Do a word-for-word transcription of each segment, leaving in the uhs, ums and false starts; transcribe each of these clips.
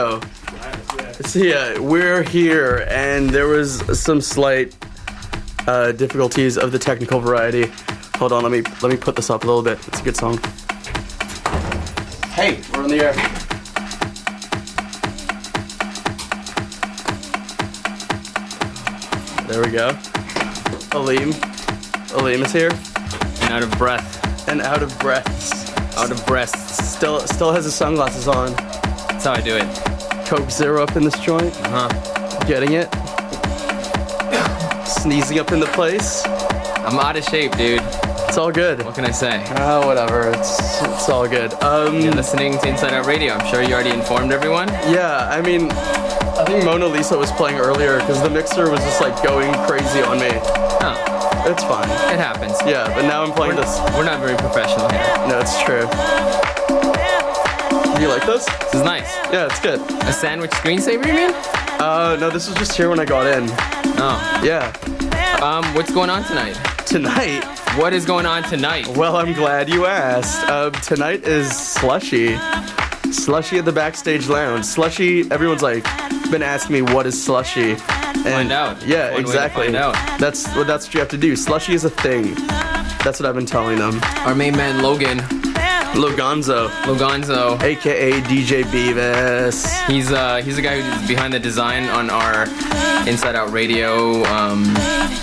Oh, so yeah, we're here, and there was some slight uh, difficulties of the technical variety. Hold on, let me let me put this up a little bit. It's a good song. Hey, we're on the air. There we go. Aleem, Aleem is here, And out of breath. and out of breaths. Out of breath. Still, still has his sunglasses on. That's how I do it. Coke Zero up in this joint. Uh huh. Getting it. Sneezing up in the place. I'm out of shape, dude. It's all good. What can I say? Oh, whatever. It's it's all good. Um, You're listening to Inside Out Radio. I'm sure you already informed everyone. yeah, I mean, I think Mona Lisa was playing earlier because the mixer was just like going crazy on me. Huh. It's fine. It happens. Yeah, but now I'm playing We're, this. we're not very professional here. No, it's true. Do you like this? This is nice. Yeah, it's good. A sandwich screensaver, you mean? Uh, no, this was just here when I got in. Oh. Yeah. Um, what's going on tonight? Tonight. What is going on tonight? Well, I'm glad you asked. Uh, tonight is Slushy. Slushy at the Backstage Lounge. Slushy, everyone's like, been asking me what is Slushy. And Find out. Yeah, One way to exactly. find out. That's what that's what you have to do. Slushy is a thing. That's what I've been telling them. Our main man, Logan. Loganzo, Loganzo. aka D J Beavis. He's uh he's the guy who's behind the design on our Inside Out Radio um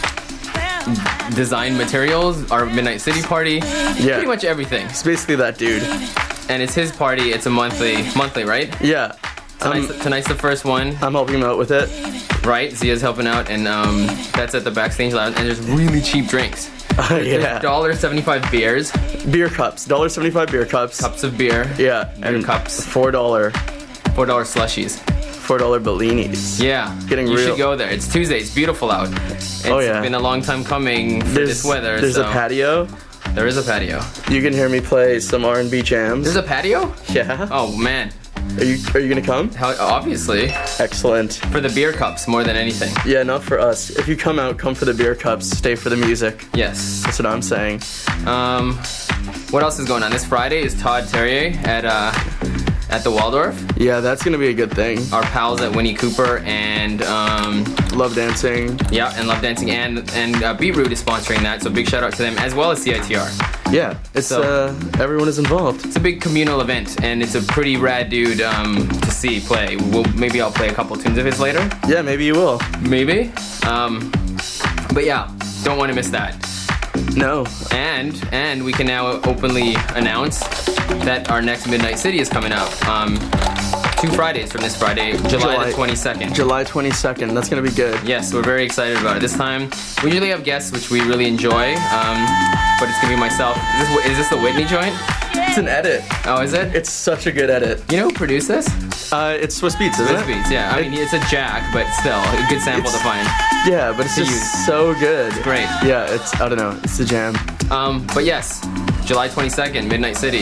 design materials, our Midnight City party. Yeah. Pretty much everything. It's basically that dude. And it's his party. It's a monthly monthly, right? Yeah. Tonight's, Um, tonight's the first one, I'm helping him out with it. right? Zia's helping out, and um that's at the Backstage Lounge, and there's really cheap drinks. Uh, yeah. one dollar seventy-five beers, Beer cups. one dollar seventy-five beer cups. cups of beer, Yeah. Beer And cups. four dollar. four dollar slushies. four dollar Bellinis. Yeah, Getting you real. should go there. It's Tuesday. It's beautiful out. It's Oh, yeah. been a long time coming for There's, this weather. there's so a patio. There is a patio. You can hear me play some R and B jams. There's a patio? Yeah. Oh man, Are you are you gonna come? how obviously Excellent. for the beer cups more than anything. Yeah, not for us. If you come out, come for the beer cups. Stay for the music. Yes. That's what I'm saying. Um, what else is going on? This Friday is Todd Terrier at uh at the Waldorf. Yeah, that's gonna be a good thing. Our pals at Winnie Cooper and um Love dancing. yeah and Love Dancing and and uh, Beetroot is sponsoring that. So big shout out to them as well as C I T R. Yeah, it's So- uh everyone is involved. It's a big communal event and it's a pretty rad dude um to see play. We'll maybe I'll play a couple tunes of his later. Yeah, maybe you will. Maybe. Um, but yeah, don't want to miss that. No. And and we can now openly announce that our next Midnight City is coming out. Um, two Fridays from this Friday, July, July- the twenty-second. July twenty-second. That's gonna be good. Yes, we're very excited about it. This time, we usually have guests, which we really enjoy. Um, but it's gonna be myself. Is this, is this the Whitney joint? It's an edit. Oh, is it? It's such a good edit. You know who produced this? Uh, it's Swiss Beats, isn't Swiss it? Beats. Yeah. I mean, it's a jack, but still a good sample to It's- find. Yeah, but it's To just use. so good. Great. Yeah, it's I don't know. It's the jam. Um, but yes, July twenty-second, Midnight City.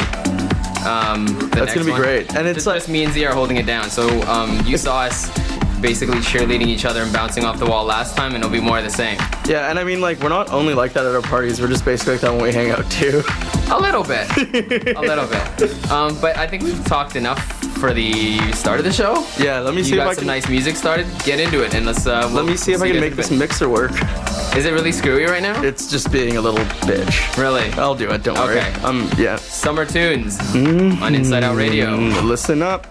Um, the That's next gonna be one. great. And it's just, like just me and Z are holding it down. So um, you saw us basically cheerleading each other and bouncing off the wall last time, and it'll be more of the same. yeah, and I mean like we're not only like that at our parties. We're just basically like that when we hang out too. A little bit, a little bit. Um, but I think we've talked enough for the start of the show. Yeah, let me You see if got I some can. nice music started. Get into it, and let's. Uh, Let me see if I can make this mixer work. Is it really screwy right now? It's just being a little bitch. Really? I'll do it. Don't worry. Okay. Um. Yeah. Summer tunes on Inside Out Radio. Mm, listen up.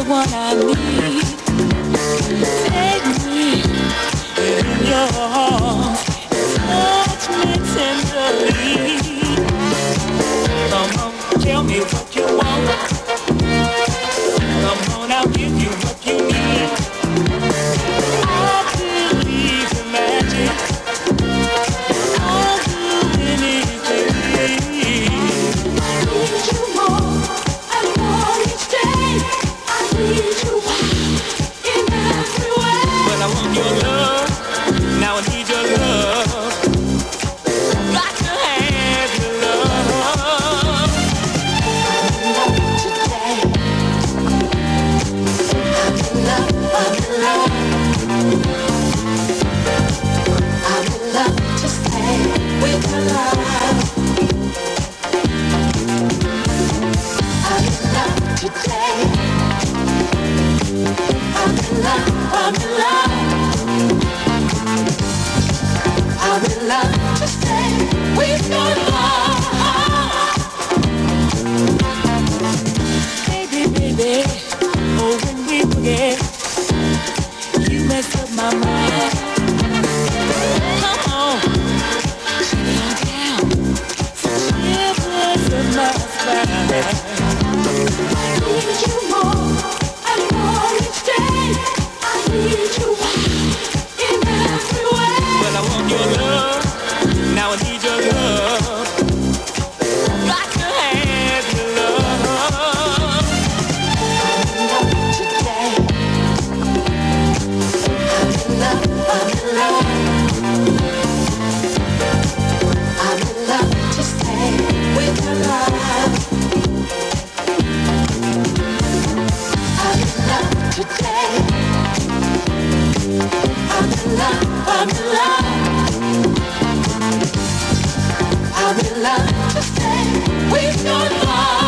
one I need. Take me in your arms, touch me tenderly. Come on, tell me what you want. Come on, I'll give you what you need. I believe in magic. I'll do anything. I need you more and more each day. I need you in every way. But I want your love. Now I need your love. Got to have your love. Today. I'm in love, I'm in love. I'm in love to stay with your love. I'm in love today. I'm in love, I'm in love. I'm in love to stay with your love. Baby, baby, oh when we forget, you mess up my mind. Come on, chill down, shivers in my spine. I need you more and more each day. I need you in every way. Well, I want your love, now I need your love. Got to have your love. I'm in love today. I'm in love, I'm in love. I'm in love to stay with your love. I'm in love today. I'm in love, I'm in love. I'm in love to stay with your love.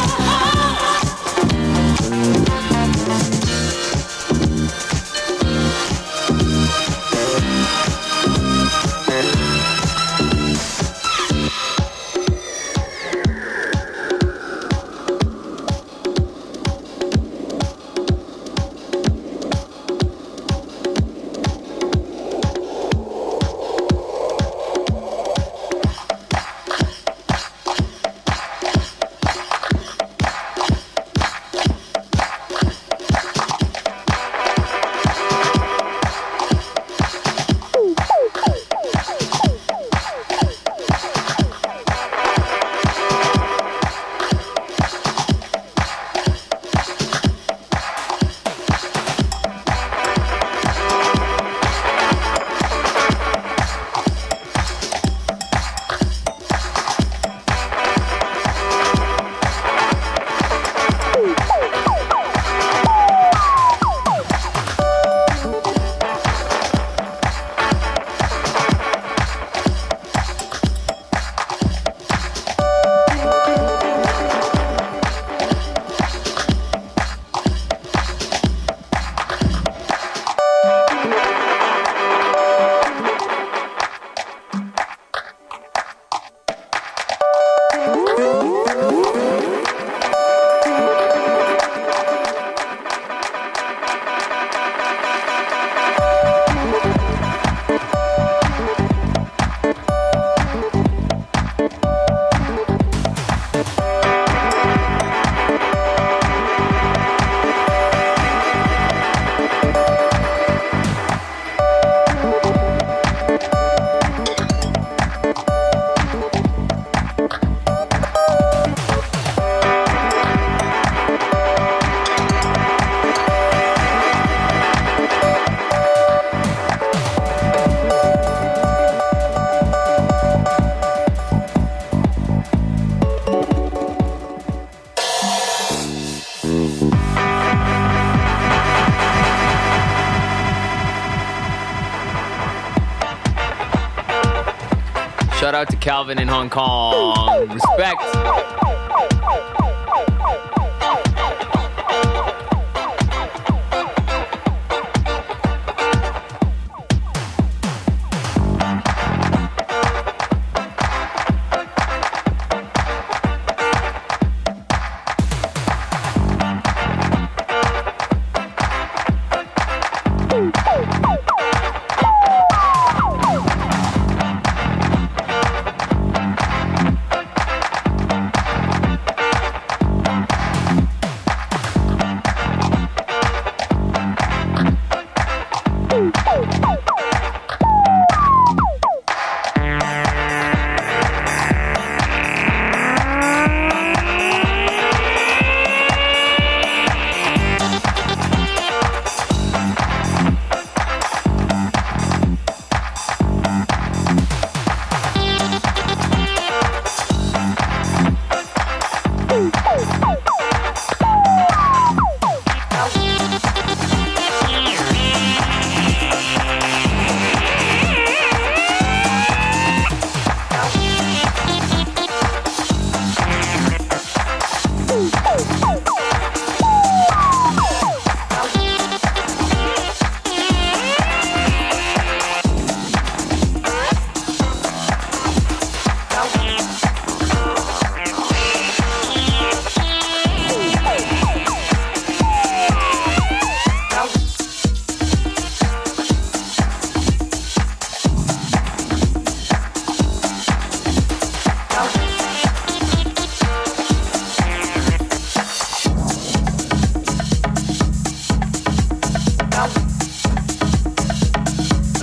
Shout out to Calvin in Hong Kong. Respect.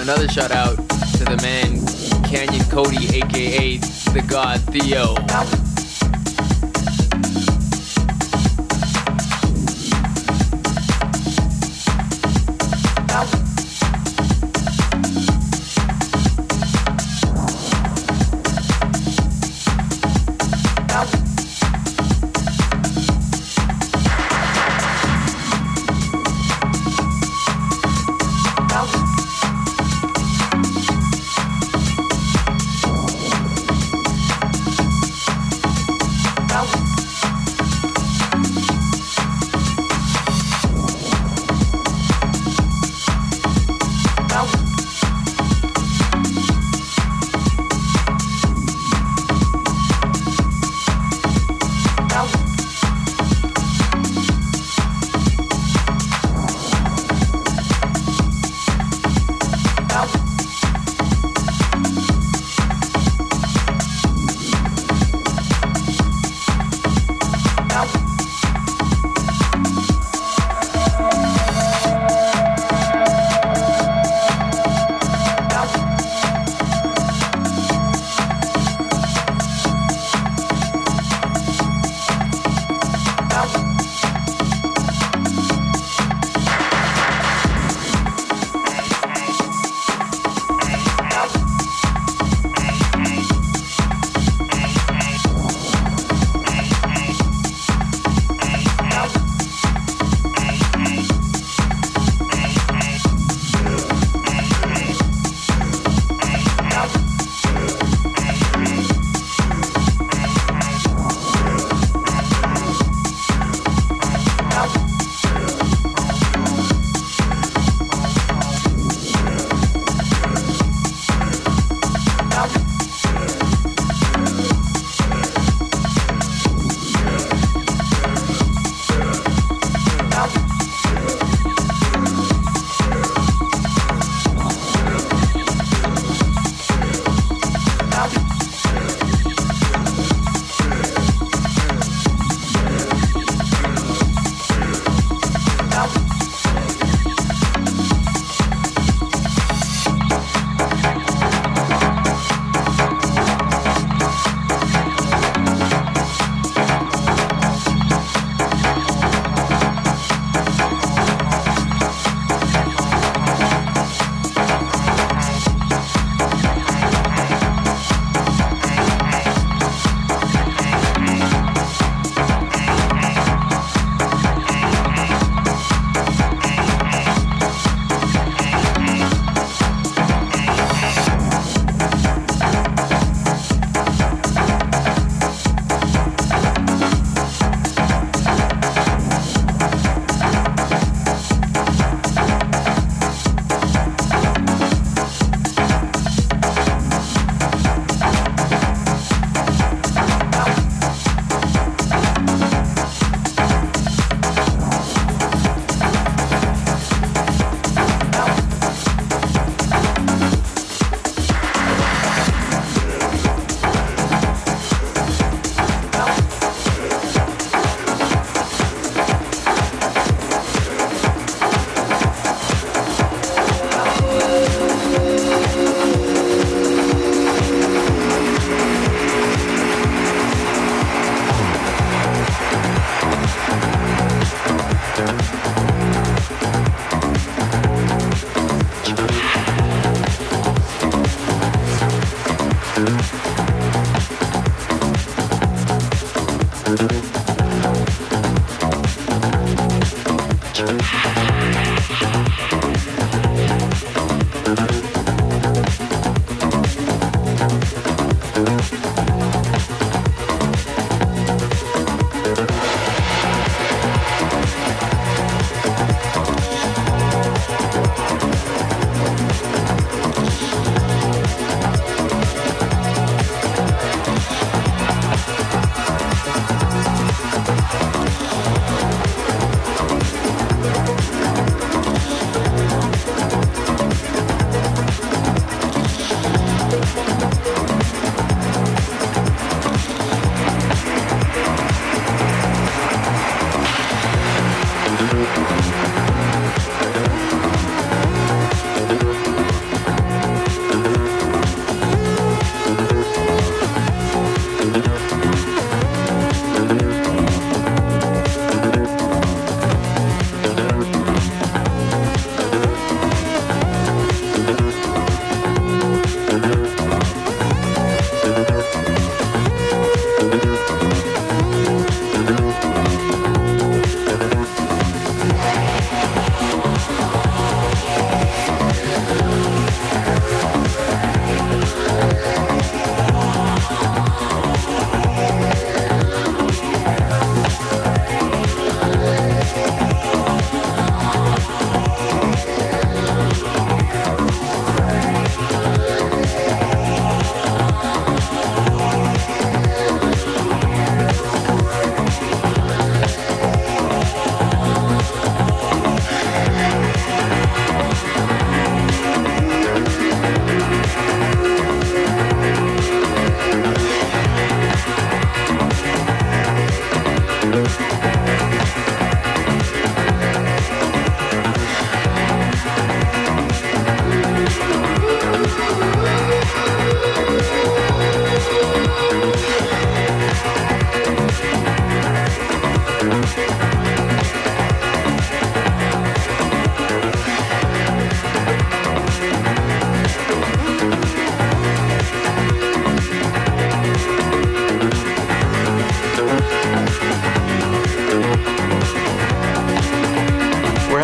Another shout out to the man Canyon Cody, aka the God Theo.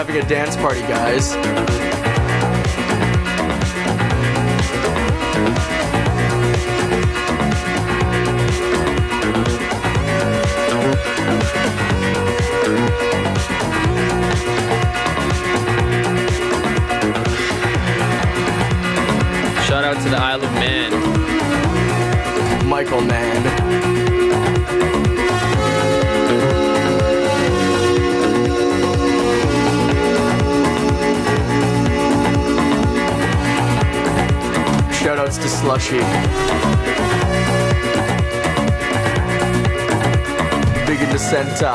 having a dance party, guys. Shout out to the Isle of Man. Michael Mann. Shoutouts to Slushy. Big in the center.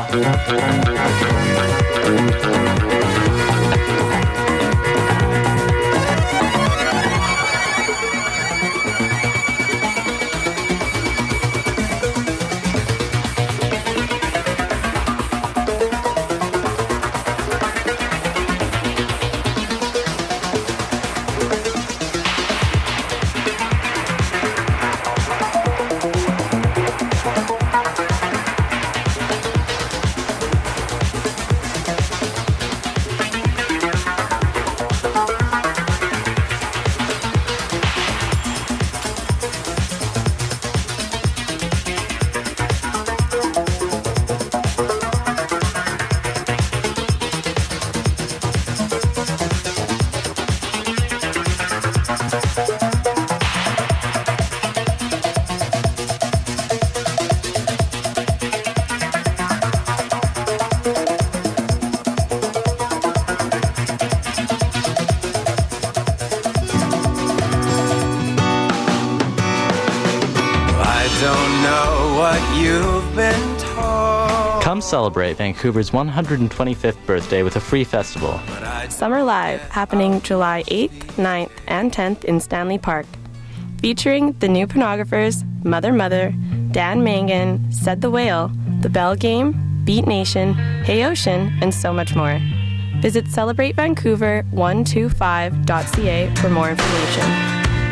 Come celebrate Vancouver's one hundred twenty-fifth birthday with a free festival. Summer Live, happening July eighth, ninth, and tenth in Stanley Park. Featuring the New Pornographers, Mother Mother, Dan Mangan, Said the Whale, The Bell Game, Beat Nation, Hey Ocean, and so much more. Visit celebrate vancouver one two five dot c a for more information.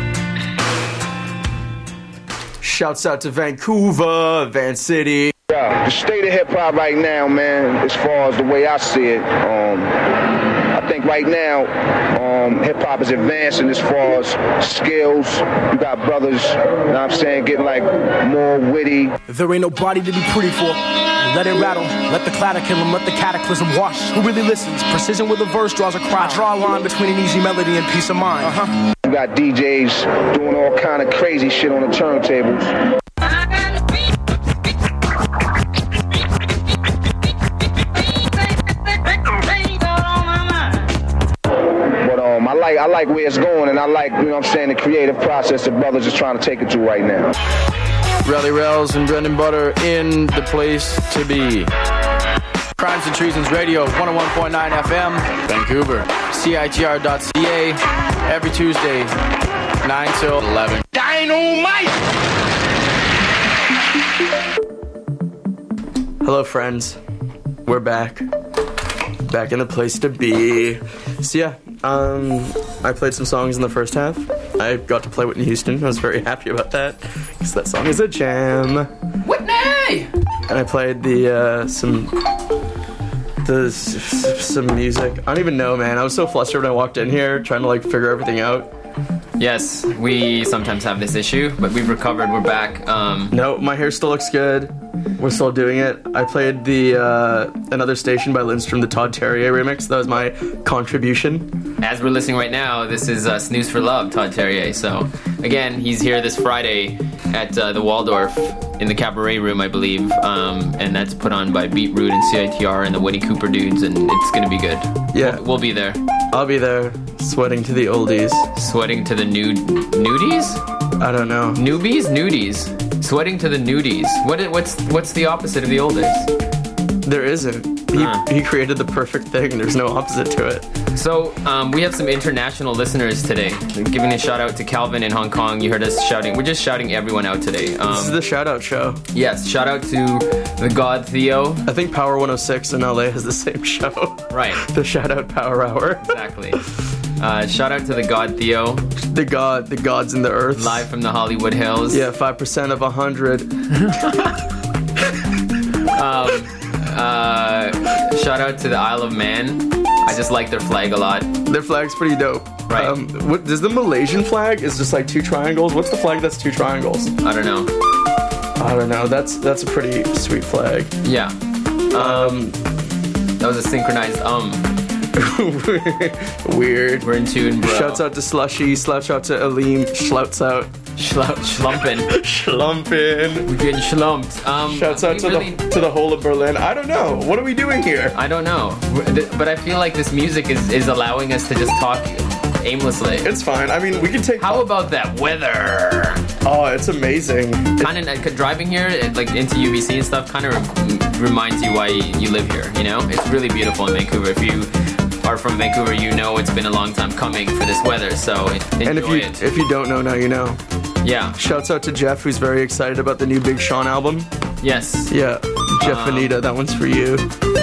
Shouts out to Vancouver, Van City. Yeah, the state of hip-hop right now, man, as far as the way I see it, um, I think right now, um, hip-hop is advancing as far as skills. You got brothers, you know what I'm saying, getting like more witty. There ain't nobody to be pretty for. Let it rattle, let the clatter kill him, let the cataclysm wash. Who really listens? Precision with a verse draws a crowd. I draw a line between an easy melody and peace of mind. Uh-huh. You got D Js doing all kind of crazy shit on the turntables. But um, I like I like where it's going, and I like, you know what I'm saying, the creative process that brothers is trying to take it to right now. Rally Rails and Brendan Butter in the place to be. Crimes and Treasons Radio, one oh one point nine F M, Vancouver. C I T R dot C A, every Tuesday, nine till eleven. Dynamite! Hello, friends. We're back. Back in the place to be. So yeah, um, I played some songs in the first half. I got to play Whitney Houston. I was very happy about that, because that song is a jam. Whitney! And I played the, uh, some... The, some music. I don't even know, man. I was so flustered when I walked in here, trying to like figure everything out. Yes, we sometimes have this issue, but we've recovered. We're back. Um, no, my hair still looks good. We're still doing it. I played the uh, Another Station by Lindstrom, the Todd Terje remix. That was my contribution. As we're listening right now, this is uh, Snooze for Love, Todd Terje. So, again, he's here this Friday at uh, the Waldorf in the Cabaret Room, I believe. Um, and that's put on by Beetroot and C I T R and the Winnie Cooper dudes, and it's going to be good. Yeah. We'll, we'll be there. I'll be there, sweating to the oldies. Sweating to the nude... nudies? I don't know. Newbies? Nudies. Sweating to the nudies. What? What's what's the opposite of the oldies? There isn't. He, Huh. he created the perfect thing. There's no opposite to it. So, um, we have some international listeners today. Giving a shout out to Calvin in Hong Kong. You heard us shouting. We're just shouting everyone out today. Um, This is the shout out show. yes, shout out to the God Theo. I think Power one oh six in L A has the same show. Right, The shout out Power Hour. exactly. Uh, shout out to the God Theo, The god, the gods in the earth. live from the Hollywood Hills. Yeah, five percent of a hundred. Um, uh, shout out to the Isle of Man. I just like their flag a lot. Their flag's pretty dope. Right. Um, what, does the Malaysian flag is just like two triangles? What's the flag that's two triangles? I don't know. I don't know. That's that's a pretty sweet flag. Yeah. Um, that was a synchronized um. Weird. We're in tune, bro. Shouts out to Slushy. Shouts out to Aleem. Shlouts out. Schlu- schlumpin'. Schlumpin'. We're getting schlumped. Um, Shouts out to really, the to the whole of Berlin. I don't know. What are we doing here? I don't know. But I feel like this music is, is allowing us to just talk aimlessly. It's fine. I mean, we can take... How about that weather? Oh, it's amazing. Kind of driving here, like into U B C and stuff, kind of reminds you why you live here, you know? It's really beautiful in Vancouver. If you are from Vancouver, you know it's been a long time coming for this weather, so enjoy and if you, it. if you don't know, now you know. Yeah. Shouts out to Jeff, who's very excited about the new Big Sean album. Yes. Yeah. Jeff Um, Anita, that one's for you.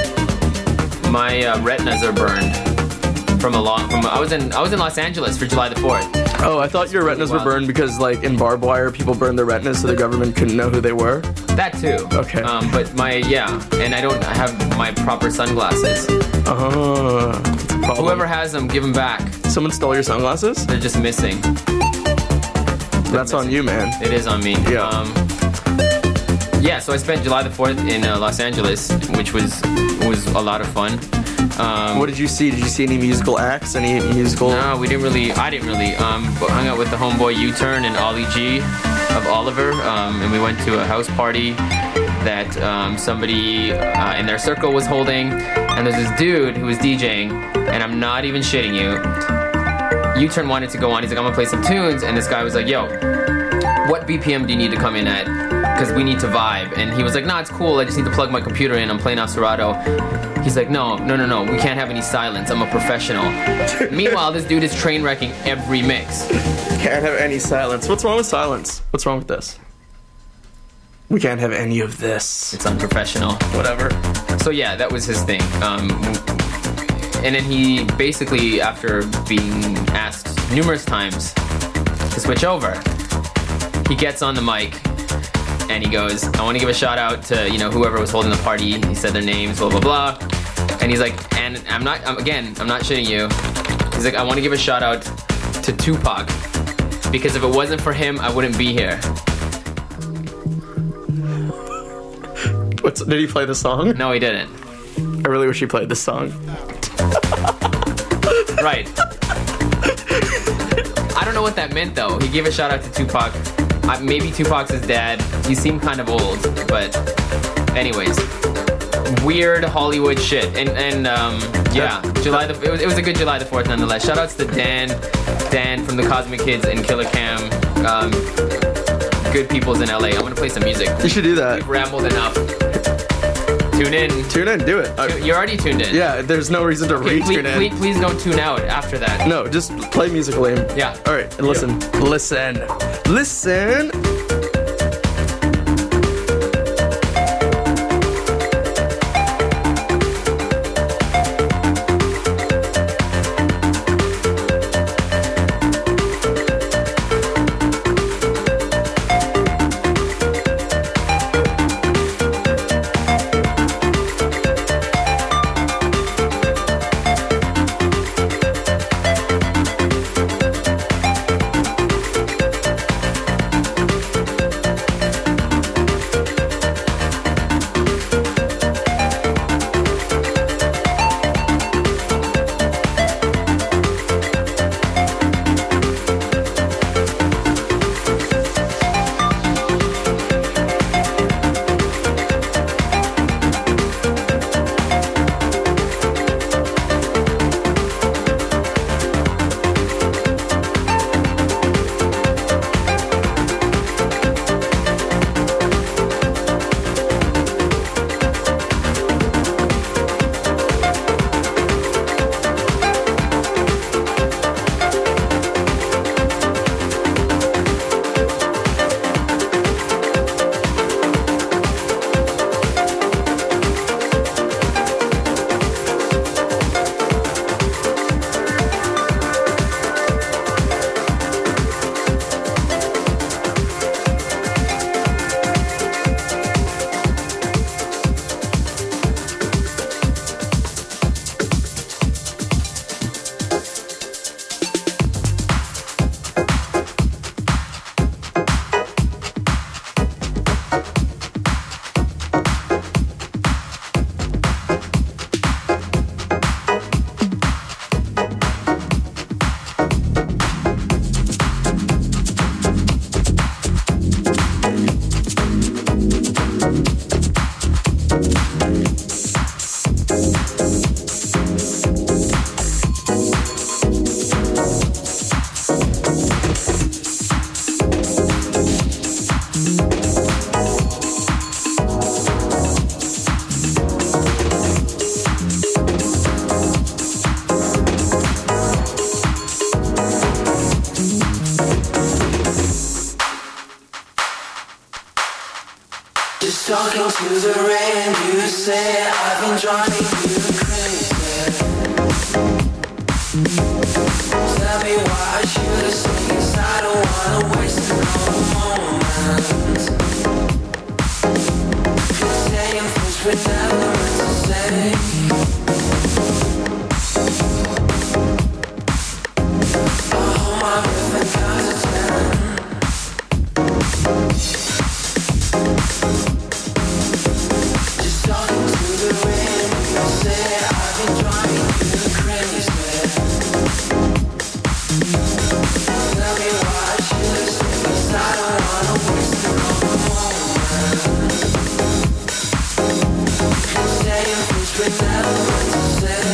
My uh, retinas are burned from a long. From I was in I was in Los Angeles for July the fourth. Oh, I thought your retinas were wild. burned because, like, in barbed wire, people burned their retinas so the government couldn't know who they were. That too. Okay. Um, but my yeah, and I don't have my proper sunglasses. Uh, that's a problem. Whoever has them, give them back. Someone stole your sunglasses? They're just missing. That's on you, man. It is on me. Yeah. Um, yeah. So I spent July the fourth in uh, Los Angeles, which was was a lot of fun. Um, What did you see? Did you see any musical acts? Any musical? No, we didn't really. I didn't really. Um, but hung out with the homeboy U-Turn and Ollie G of Oliver, um, and we went to a house party that um, somebody uh, in their circle was holding, and there's this dude who was DJing, and I'm not even shitting you. U-Turn wanted to go on. He's like, I'm gonna play some tunes, and this guy was like, Yo, what B P M do you need to come in at? Because we need to vibe. And he was like, Nah, it's cool. I just need to plug my computer in. I'm playing off Serato. He's like, no, no, no, no. We can't have any silence. I'm a professional. Meanwhile, this dude is train wrecking every mix. Can't have any silence. What's wrong with silence? What's wrong with this? We can't have any of this. It's unprofessional. Whatever. So yeah, that was his thing. Um, and then he basically, after being asked numerous times to switch over, he gets on the mic and he goes, I want to give a shout out to, you know, whoever was holding the party. He said their names, blah, blah, blah. And he's like, and I'm not, I'm, again, I'm not shitting you. He's like, I want to give a shout out to Tupac, because if it wasn't for him, I wouldn't be here. What's, did he play the song? No, he didn't. I really wish he played this song. Right. I don't know what that meant, though. He gave a shout out to Tupac. Uh, maybe Tupac's his dad. He seemed kind of old, but anyways, weird Hollywood shit. And and um, yeah, July the it was, it was a good July the fourth nonetheless. Shout outs to Dan, Dan from the Cosmic Kids and Killer Cam. Um, good peoples in L A. I'm gonna play some music. You should do that. We've rambled enough. Tune in. Tune in, do it. Tu- You're already tuned in. Yeah, there's no reason to Okay, please, re-tune in. please, please don't tune out after that. No, just play music, Liam. Yeah. All right, and listen. Listen. Listen. talking to the rain. You say I've been driving you crazy. Tell me why I should have stayed, 'cause I don't wanna waste another moment. You're saying things we never meant to say. I hold my breath and count to ten. Just talking to the rain. You say I've been driving you crazy. Tell me why I should have stayed, 'cause I don't wanna waste another moment. You're saying things we never meant to say.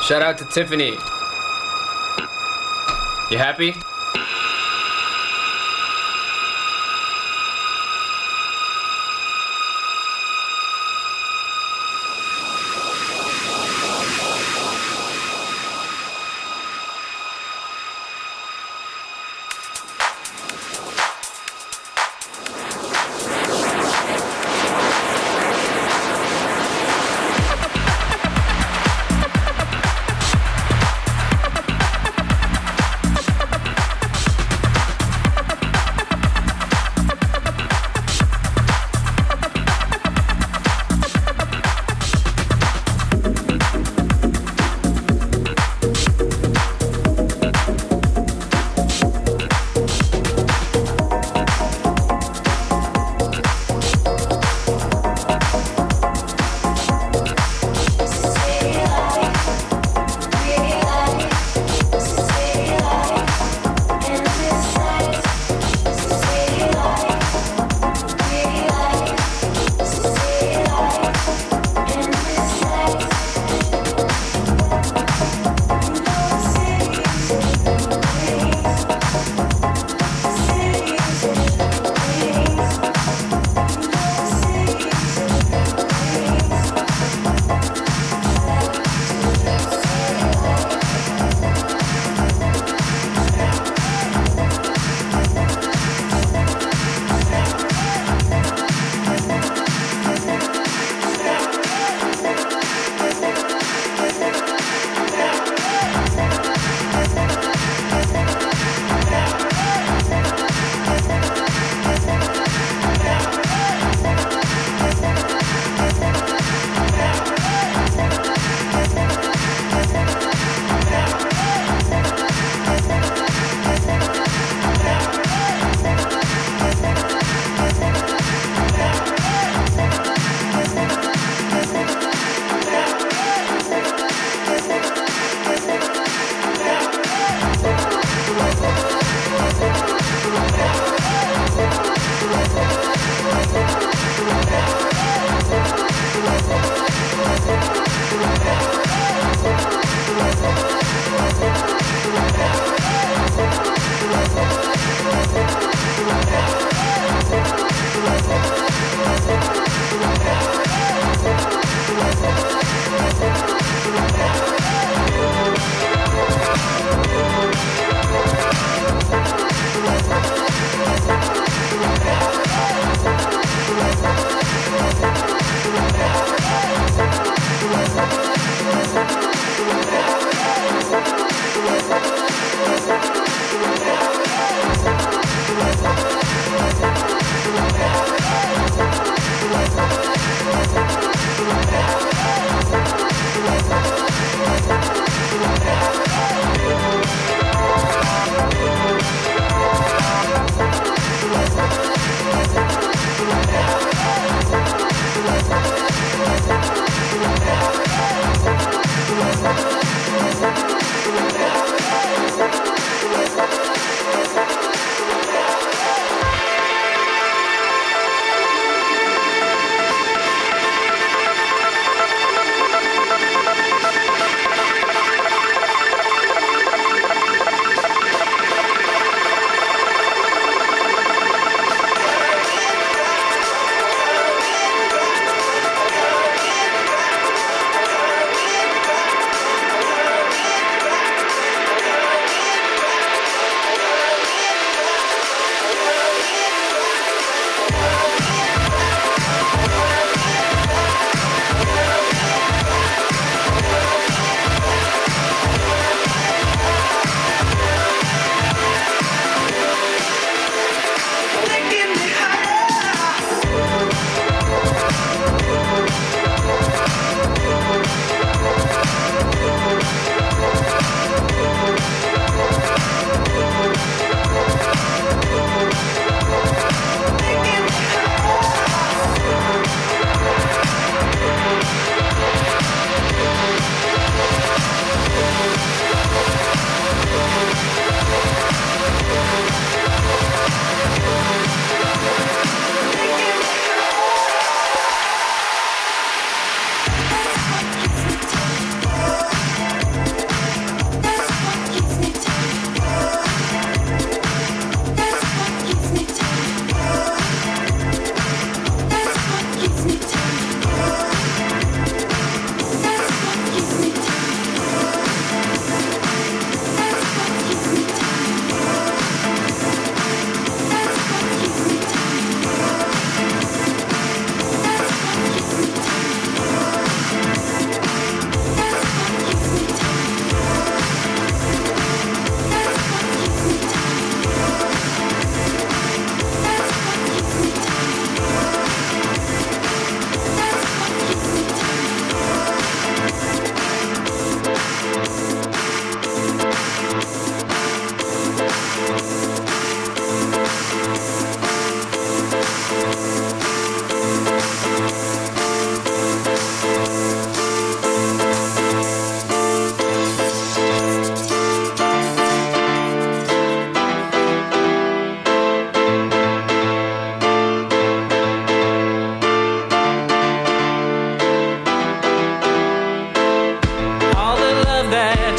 Shout out to Tiffany. You happy?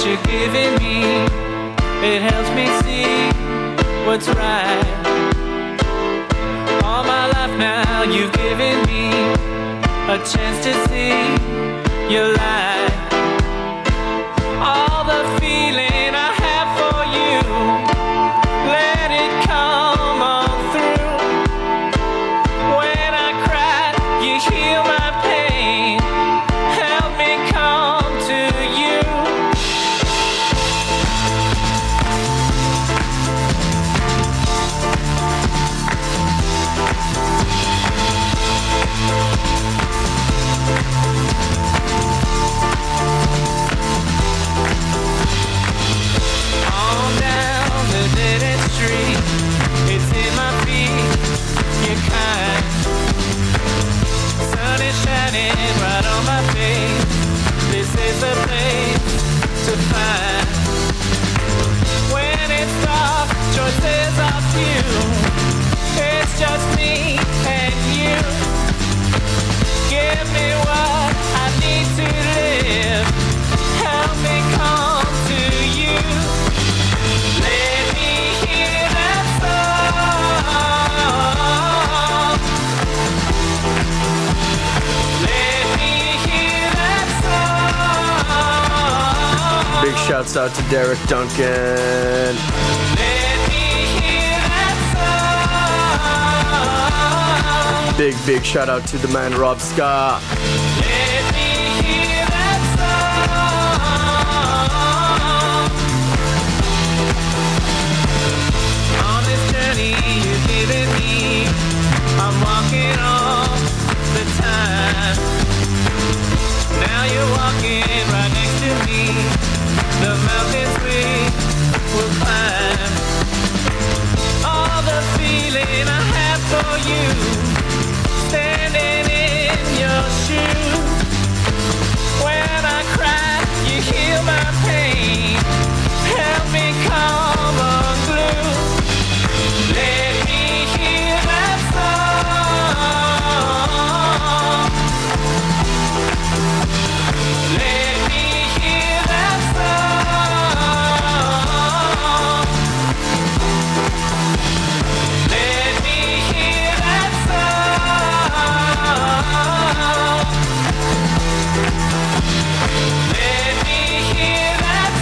you're giving me, it helps me see what's right. All my life now you've given me a chance to see your light. All the feeling I have for you, let it come on through. When I cry, you heal my pain. Help me come to you. On down the dead-end street, it's in my feet, you're kind. Sun is shining right on my face. This is the place to find. When it's dark, choices are few. It's just me and you. Give me what I need to live. Help me come to you. Let me hear that song. Let me hear that song. Big shouts out to Derek Duncan. Let me hear that song. Big, big shout out to the man Rob Scott. Let me hear that song. On this journey you've given me, I'm walking all the time. Now you're walking right next to me. The mountains we will climb. All the feeling I have for you, standing in your shoes. When I cry, you heal my pain. Help me come unglued. Let me hear that song. Let me hear that song. Let me hear that song. Let me hear that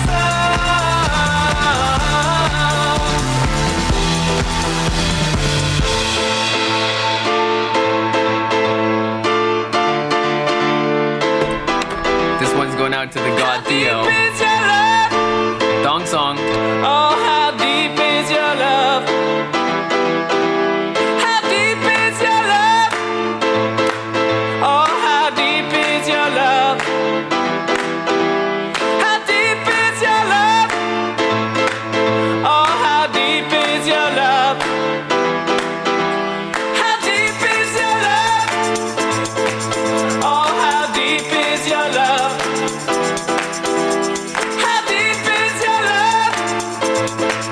song. This one's going out to the god Theo. Deep is your love. Dong song. Oh, how deep is your love? How deep is your love? Oh, how deep is your love? How deep is your love? Oh, how deep is your love? How deep is your love? Oh, how deep is your love? How deep is your love?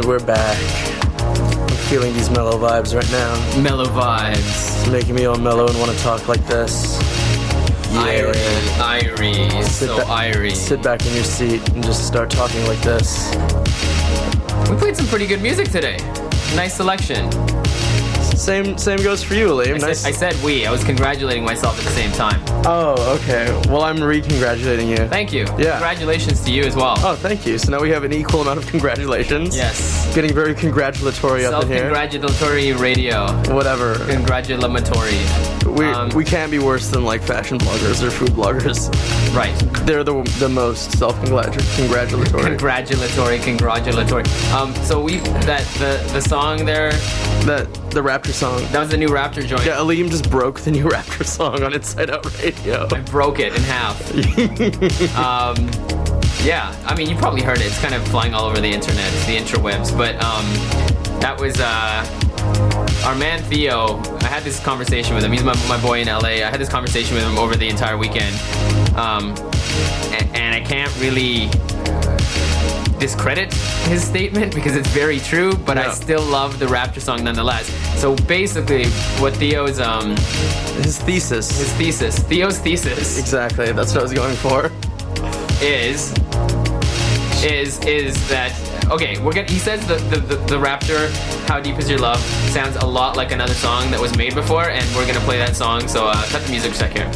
And we're back. I'm feeling these mellow vibes right now. Mellow vibes. It's making me all mellow and want to talk like this. Yeah. Irie, Irie, so ba- Irie. Sit back in your seat and just start talking like this. We played some pretty good music today. Nice selection. Same same goes for you, Liam. I, Nice. said, I said we. I was congratulating myself at the same time. Oh, okay. Well, I'm re-congratulating you. Thank you. Yeah. Congratulations to you as well. Oh, thank you. So now we have an equal amount of congratulations. Yes. Getting very congratulatory up in here. Self-congratulatory radio. Whatever. Congratulatory. We Um, we can't be worse than like fashion bloggers or food bloggers. Right. They're the the most self-congratulatory. Congratulatory, congratulatory. Um, so we that the the song there. That the Rapture song. That was the new Rapture joint. Yeah, Aleem just broke the new Rapture song on Inside Out Radio. I broke it in half. um, yeah, I mean, you probably heard it. It's kind of flying all over the internet, the interwebs. But um, that was uh, our man Theo. I had this conversation with him. He's my, my boy in L A. I had this conversation with him over the entire weekend. Um, and, and I can't really discredit his statement because it's very true, but Yeah. I still love the Rapture song nonetheless. So basically, what Theo's um His thesis. his thesis, Theo's thesis Exactly. That's what I was going for. is is is that okay? We're gonna. He says the the, the the Rapture, "How Deep Is Your Love," sounds a lot like another song that was made before, and we're gonna play that song. So uh, cut the music a sec here.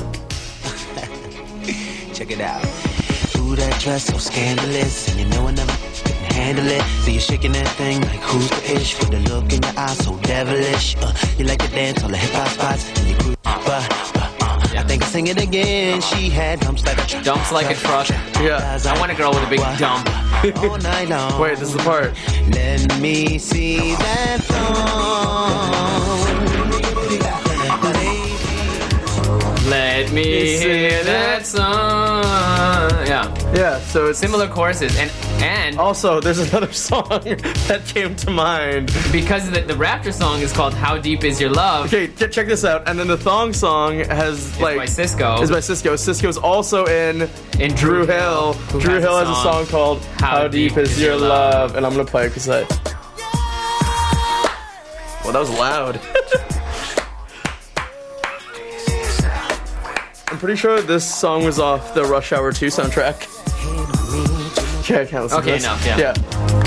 Check it out. Ooh, that dress so scandalous, and you know I never couldn't handle it. So you're shaking that thing like who's the ish with the look in your eyes so devilish. Uh, you like to dance on the hip hop spots, and you cruise. Uh, uh, uh, I think I sing it again. She had dumps like a truck. Dumps like a truck. Yeah. I want a girl with a big dump. All night long. Wait, this is the part. Let me see that thong. Let me hear that song. Yeah. Yeah. So it's Similar choruses, and and also there's another song that came to mind. because the, the Rapture song is called "How Deep Is Your Love." Okay, ch- check this out. And then the thong song has like by Cisco. Is by Cisco. Cisco's also in In Drew Drew Hill. Hill, who Drew has Hill a has a song, song called "How, Deep, Is Your Love," and I'm gonna play it because I. Well, that was loud. I'm pretty sure this song was off the Rush Hour two soundtrack. Okay, I can't listen Okay, to this. enough, yeah. Yeah.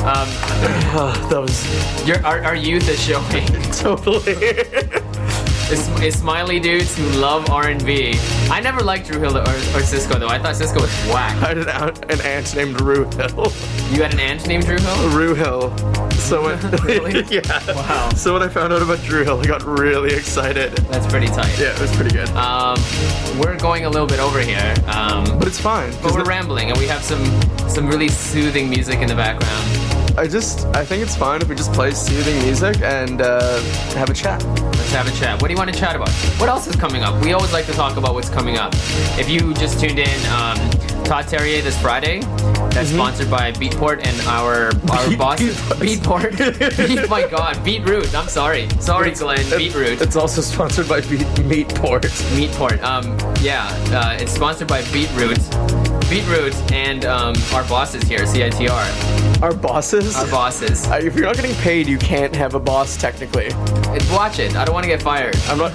Um, that was your our, our youth is showing. totally. It's, it's smiley dudes who love R and B. I never liked Drew Hill or, or Cisco though. I thought Cisco was whack. I had an aunt, an aunt named Rue Hill. You had an aunt named Drew Hill? Rue Hill. So when, Really? yeah. Wow. So when I found out about Drew Hill, I got really excited. That's pretty tight. Yeah, it was pretty good. Um, we're going a little bit over here. Um, But it's fine. but 'cause we're it- rambling, and we have some some really soothing music in the background. I just, I think it's fine if we just play soothing music and uh, have a chat. Let's have a chat. What do you want to chat about? What else is coming up? We always like to talk about what's coming up. If you just tuned in, um, Todd Terrier this Friday. That's Mm-hmm. sponsored by Beatport and our our Beat- boss Beatport. Beatport. Beat, my God, Beetroot. I'm sorry, sorry, Glenn. It- Beetroot. It's also sponsored by Beat, Meatport. Meatport. Um, yeah, uh, it's sponsored by Beetroot. Beetroot and um, our bosses here, C I T R. Our bosses? Our bosses. Uh, if you're not getting paid, you can't have a boss, technically. Watch it. I don't want to get fired. I'm not.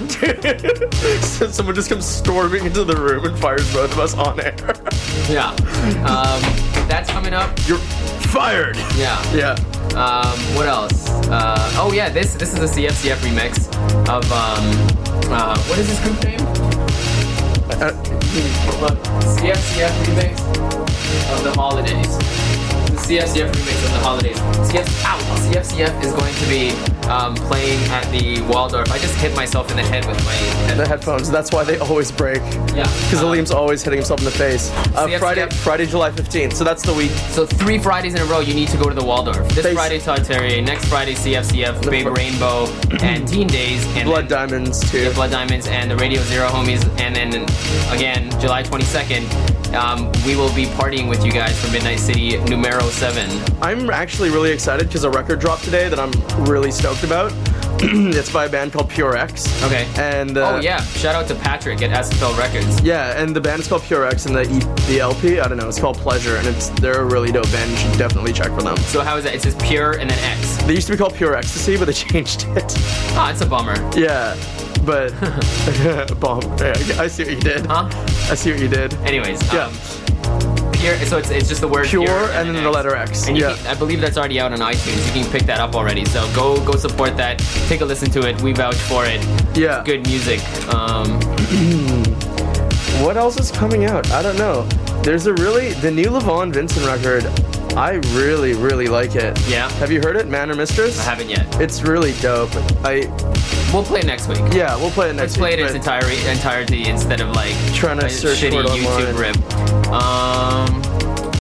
So someone just comes storming into the room and fires both of us on air. Yeah. Um, that's coming up. You're fired. Yeah. Yeah. Um, what else? Uh, oh yeah, this this is a C F C F remix of um, uh, what is this group name? Uh, Look, C F C F remix of the holidays. The C F C F remix of the holidays. C F, ow, C F C F is going to be um, playing at the Waldorf. I just hit myself in the head with my head. the headphones. That's why they always break. Yeah. Because Um, Aleem's always hitting himself in the face. Uh, C F C F. Friday, Friday, July fifteenth. So that's the week. So three Fridays in a row, you need to go to the Waldorf. This Face- Friday, Todd Terrier. Next Friday, C F C F, Big fr- Rainbow, and Teen Days. And Blood then, Diamonds too. yeah, Blood Diamonds and the Radio Zero homies. And then again, July twenty-second, um, we will be partying with you guys from Midnight City, numero seven. I'm actually really excited because a record dropped today that I'm really stoked about. It's by a band called Pure X. Okay. And uh, oh yeah, shout out to Patrick at S F L Records. Yeah, and the band is called Pure X, and the e- the L P, I don't know, it's called Pleasure, and it's they're a really dope band. You should definitely check for them. So how is it? It says Pure and then X. They used to be called Pure Ecstasy, but they changed it. Ah, it's a bummer. Yeah, but bomb. Yeah, I see what you did. Huh? I see what you did. Anyways, yeah. Um, Pure, so it's, it's just the word Pure, pure and, and then X. the letter X. And you yeah. can, I believe that's already out on iTunes. You can pick that up already. So go go support that. Take a listen to it. We vouch for it. Yeah. It's good music. Um, what else is coming out? I don't know. There's a really the new Levon Vincent record. I really really like it. Yeah. Have you heard it, Man or Mistress? I haven't yet. It's really dope. I. We'll play it next week. Yeah, we'll play it next Let's play week. it in its entirety, entirety instead of like trying to a search shitty for it YouTube online. rip. Um.